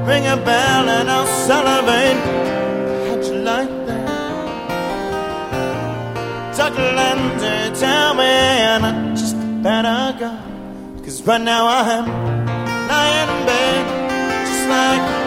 ring a bell and I'll celebrate. How'd you like that? Tuck Lindsay, tell me, and I just better go, 'cause right now I'm lying in bed, just like